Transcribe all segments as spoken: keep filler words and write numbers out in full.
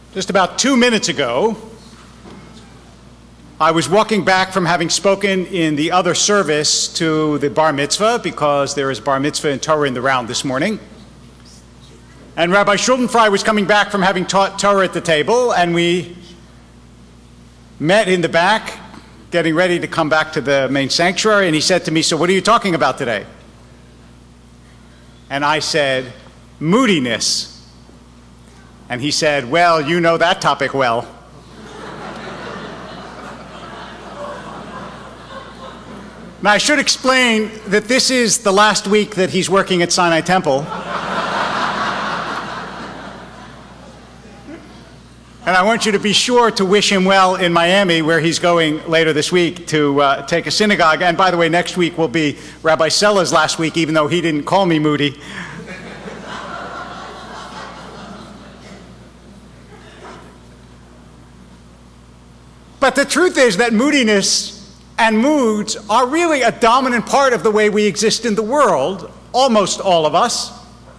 Just about two minutes ago, I was walking back from having spoken in the other service to the bar mitzvah, because there is bar mitzvah in Torah in the round this morning. And Rabbi Schuldenfrei was coming back from having taught Torah at the table, and we met in the back, getting ready to come back to the main sanctuary, and he said to me, "So what are you talking about today?" And I said, "Moodiness." And he said, "Well, you know that topic well." Now, I should explain that this is the last week that he's working at Sinai Temple. And I want you to be sure to wish him well in Miami, where he's going later this week to uh, take a synagogue. And by the way, next week will be Rabbi Sella's last week, even though he didn't call me moody. But the truth is that moodiness and moods are really a dominant part of the way we exist in the world, almost all of us.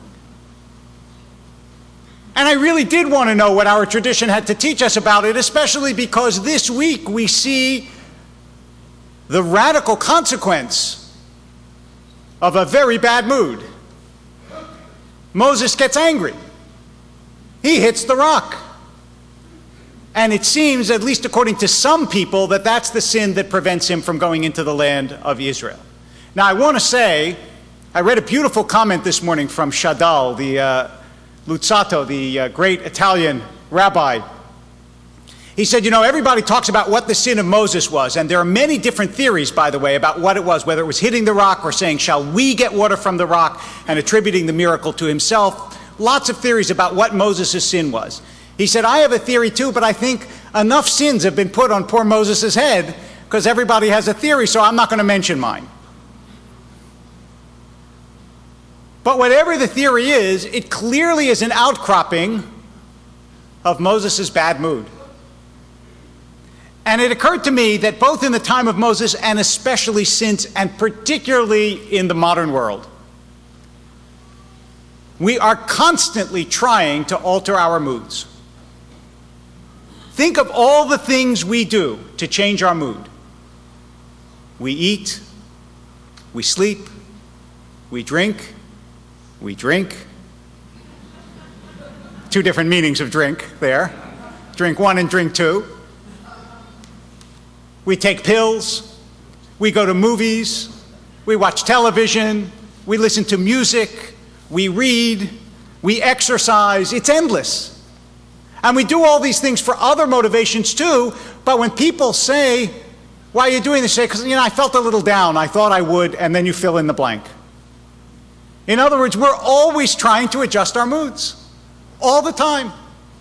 And I really did want to know what our tradition had to teach us about it, especially because this week we see the radical consequence of a very bad mood. Moses gets angry. He hits the rock. And it seems, at least according to some people, that that's the sin that prevents him from going into the land of Israel. Now, I want to say, I read a beautiful comment this morning from Shadal, the uh, Luzzatto, the uh, great Italian rabbi. He said, you know, everybody talks about what the sin of Moses was, and there are many different theories, by the way, about what it was, whether it was hitting the rock or saying, shall we get water from the rock, and attributing the miracle to himself. Lots of theories about what Moses' sin was. He said, I have a theory too, but I think enough sins have been put on poor Moses' head because everybody has a theory, so I'm not going to mention mine. But whatever the theory is, it clearly is an outcropping of Moses' bad mood. And it occurred to me that both in the time of Moses and especially since, and particularly in the modern world, we are constantly trying to alter our moods. Think of all the things we do to change our mood. We eat, we sleep, we drink, we drink. Two different meanings of drink there. Drink one and drink two. We take pills, we go to movies, we watch television, we listen to music, we read, we exercise. It's endless. And we do all these things for other motivations too, but when people say, why are you doing this? Say, because, you know, I felt a little down, I thought I would, and then you fill in the blank. In other words, we're always trying to adjust our moods, all the time.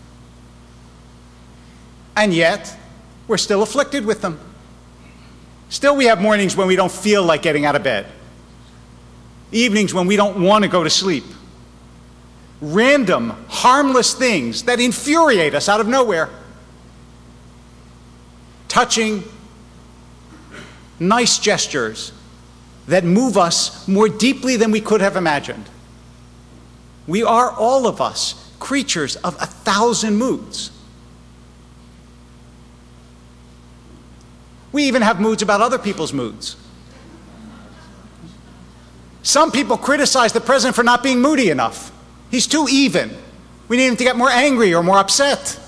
And yet, we're still afflicted with them. Still, we have mornings when we don't feel like getting out of bed. Evenings when we don't want to go to sleep. Random, harmless things that infuriate us out of nowhere. Touching, nice gestures that move us more deeply than we could have imagined. We are, all of us, creatures of a thousand moods. We even have moods about other people's moods. Some people criticize the president for not being moody enough. He's too even. We need him to get more angry or more upset.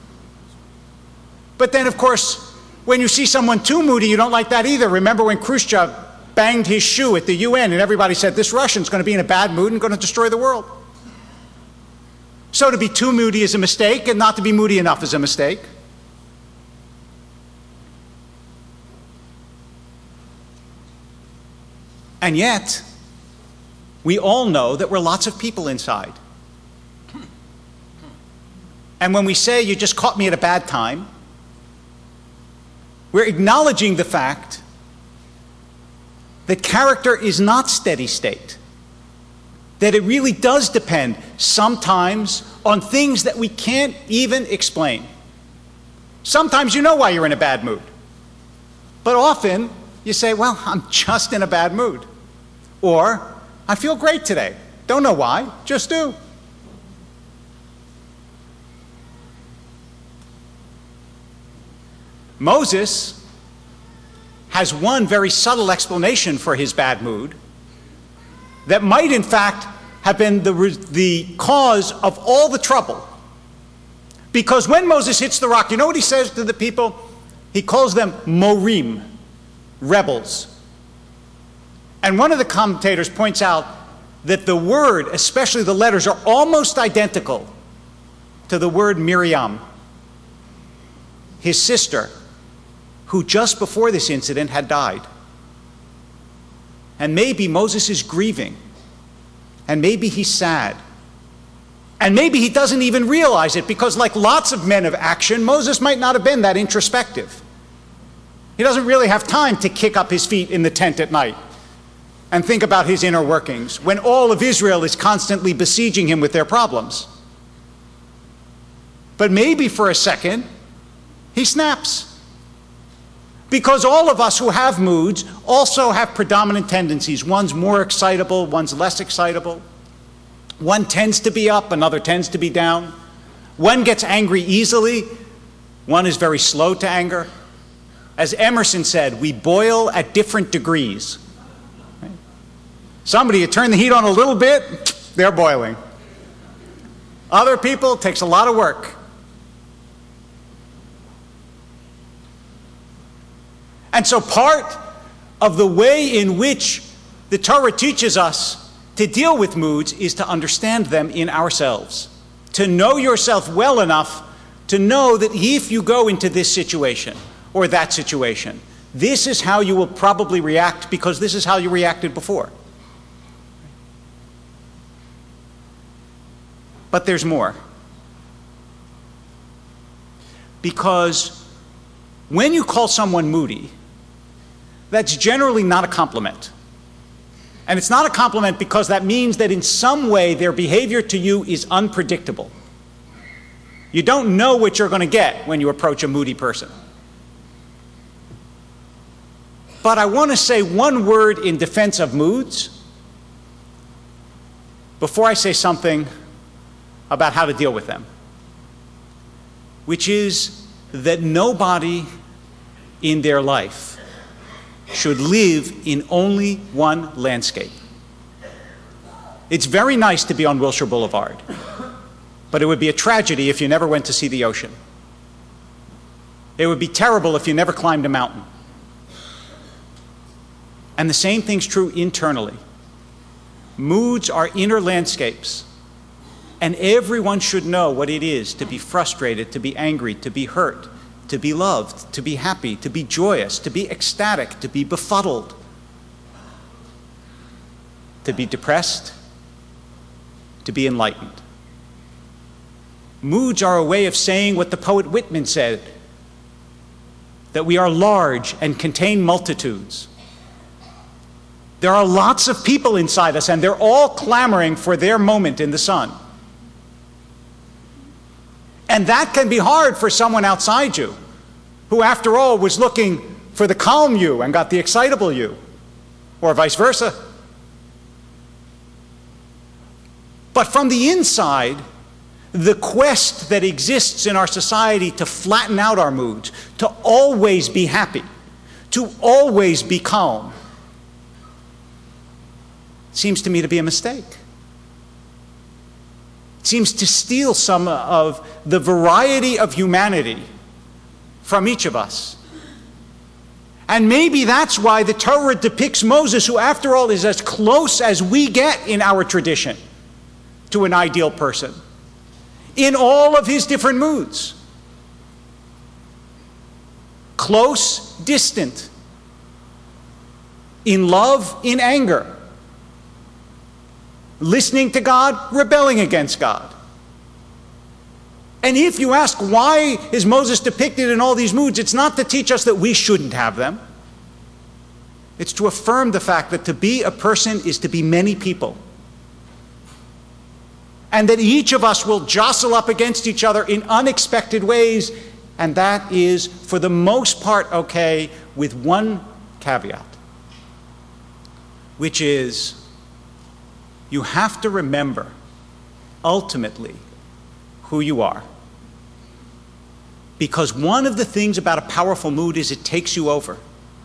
But then, of course, when you see someone too moody, you don't like that either. Remember when Khrushchev banged his shoe at the U N and everybody said, this Russian's going to be in a bad mood and going to destroy the world. So to be too moody is a mistake, and not to be moody enough is a mistake. And yet, we all know that we're lots of people inside. And when we say, you just caught me at a bad time, we're acknowledging the fact that character is not steady state, that it really does depend sometimes on things that we can't even explain. Sometimes you know why you're in a bad mood, but often you say, well, I'm just in a bad mood. Or, I feel great today. Don't know why, just do. Moses has one very subtle explanation for his bad mood that might, in fact, have been the, the cause of all the trouble. Because when Moses hits the rock, you know what he says to the people? He calls them morim, rebels. And one of the commentators points out that the word, especially the letters, are almost identical to the word Miriam, his sister, who just before this incident had died. And maybe Moses is grieving, and maybe he's sad, and maybe he doesn't even realize it, because like lots of men of action, Moses might not have been that introspective. He doesn't really have time to kick up his feet in the tent at night and think about his inner workings when all of Israel is constantly besieging him with their problems. But maybe for a second, he snaps. Because all of us who have moods also have predominant tendencies. One's more excitable, one's less excitable. One tends to be up, another tends to be down. One gets angry easily, one is very slow to anger. As Emerson said, we boil at different degrees. Somebody, you turn the heat on a little bit, they're boiling. Other people, it takes a lot of work. And so part of the way in which the Torah teaches us to deal with moods is to understand them in ourselves, to know yourself well enough to know that if you go into this situation or that situation, this is how you will probably react because this is how you reacted before. But there's more. Because when you call someone moody, that's generally not a compliment. And it's not a compliment because that means that in some way their behavior to you is unpredictable. You don't know what you're going to get when you approach a moody person. But I want to say one word in defense of moods before I say something about how to deal with them, which is that nobody in their life should live in only one landscape. It's very nice to be on Wilshire Boulevard, but it would be a tragedy if you never went to see the ocean. It would be terrible if you never climbed a mountain. And the same thing's true internally. Moods are inner landscapes, and everyone should know what it is to be frustrated, to be angry, to be hurt, to be loved, to be happy, to be joyous, to be ecstatic, to be befuddled, to be depressed, to be enlightened. Moods are a way of saying what the poet Whitman said, that we are large and contain multitudes. There are lots of people inside us, and they're all clamoring for their moment in the sun. And that can be hard for someone outside you, who after all was looking for the calm you and got the excitable you, or vice versa. But from the inside, the quest that exists in our society to flatten out our moods, to always be happy, to always be calm, seems to me to be a mistake. Seems to steal some of the variety of humanity from each of us. And maybe that's why the Torah depicts Moses, who after all is as close as we get in our tradition to an ideal person, in all of his different moods. Close, distant. In love, in anger. Listening to God, rebelling against God. And if you ask why is Moses depicted in all these moods, it's not to teach us that we shouldn't have them. It's to affirm the fact that to be a person is to be many people. And that each of us will jostle up against each other in unexpected ways, and that is, for the most part, okay, with one caveat, which is, you have to remember, ultimately, who you are. Because one of the things about a powerful mood is it takes you over.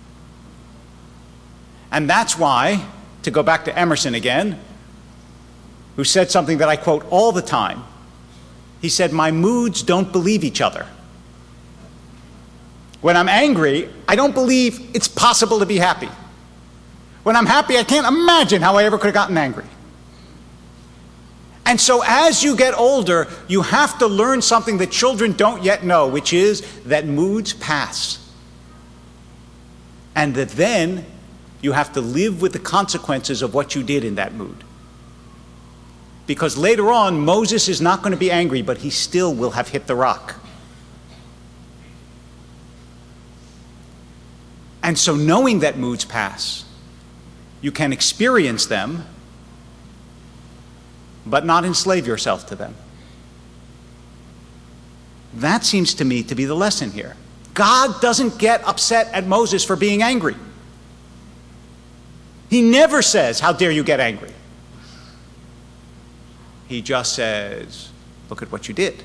And that's why, to go back to Emerson again, who said something that I quote all the time, he said, "My moods don't believe each other. When I'm angry, I don't believe it's possible to be happy. When I'm happy, I can't imagine how I ever could have gotten angry." And so as you get older, you have to learn something that children don't yet know, which is that moods pass. And that then you have to live with the consequences of what you did in that mood. Because later on, Moses is not going to be angry, but he still will have hit the rock. And so knowing that moods pass, you can experience them, but not enslave yourself to them. That seems to me to be the lesson here. God doesn't get upset at Moses for being angry. He never says, "How dare you get angry?" He just says, "Look at what you did."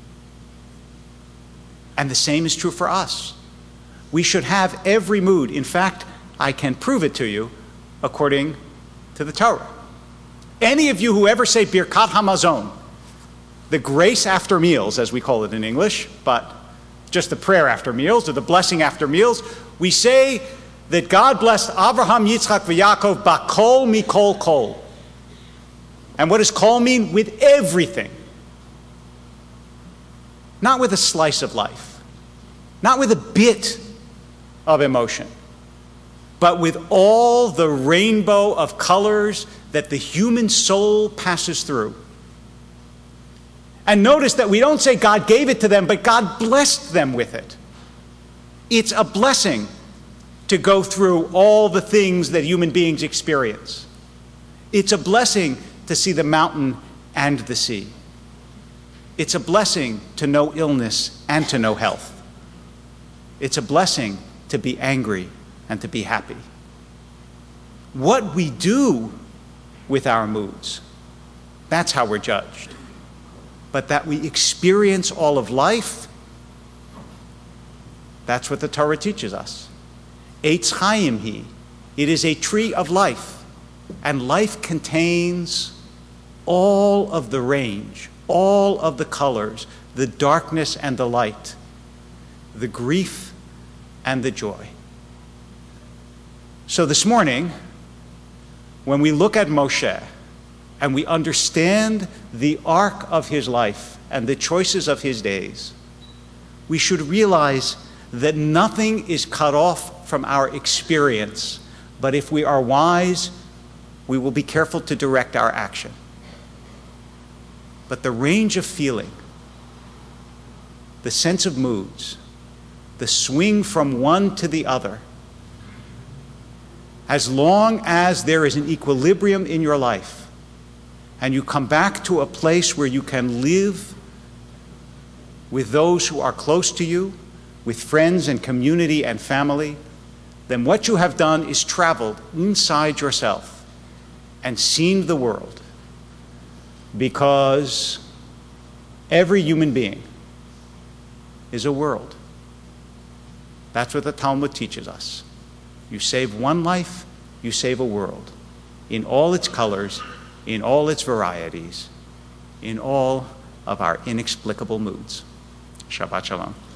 And the same is true for us. We should have every mood. In fact, I can prove it to you according to the Torah. Any of you who ever say Birkat Hamazon, the grace after meals, as we call it in English, but just the prayer after meals, or the blessing after meals, we say that God blessed Abraham, Yitzchak, Yaakov, bakol mikol kol. And what does kol mean? With everything. Not with a slice of life. Not with a bit of emotion. But with all the rainbow of colors that the human soul passes through. And notice that we don't say God gave it to them, but God blessed them with it. It's a blessing to go through all the things that human beings experience. It's a blessing to see the mountain and the sea. It's a blessing to know illness and to know health. It's a blessing to be angry and to be happy. What we do with our moods, that's how we're judged. But that we experience all of life, that's what the Torah teaches us. Eitz Chaim hi, it is a tree of life, and life contains all of the range, all of the colors, the darkness and the light, the grief and the joy. So this morning, when we look at Moshe and we understand the arc of his life and the choices of his days, we should realize that nothing is cut off from our experience, but if we are wise, we will be careful to direct our action. But the range of feeling, the sense of moods, the swing from one to the other, as long as there is an equilibrium in your life and you come back to a place where you can live with those who are close to you, with friends and community and family, then what you have done is traveled inside yourself and seen the world. Because every human being is a world. That's what the Talmud teaches us. You save one life, you save a world, in all its colors, in all its varieties, in all of our inexplicable moods. Shabbat Shalom.